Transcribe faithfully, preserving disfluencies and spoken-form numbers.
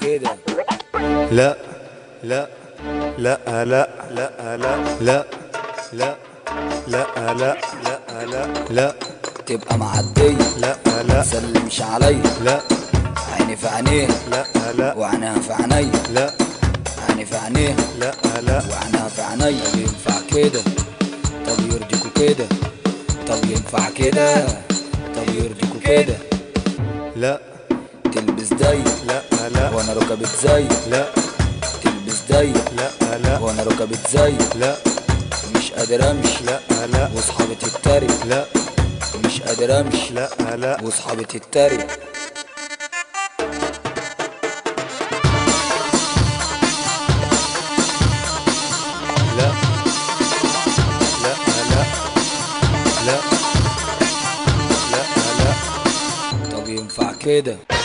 كده. لا لا لا لا لا لا لا لا لا لا لا لا تبقى معدية لا لا مسلمش عليا، لا عيني في عينيها لا لا وعينها في عينيا، لا عيني في عينيها لا لا وعينها في عينيا. طب ينفع كده؟ طب يرضيكوا كده؟ طب ينفع كده؟ طب يرضيكوا كده؟ لا تلبس ضيق لا لا وانا ركبت زي، لا تلبس ضيق لا لا وانا ركبت زي، لا مش قادر امشي لا لا واصحابي تتريق، لا مش قادر امشي لا لا واصحابي تتريق. لا لا لا لا لا لا طب ينفع كده؟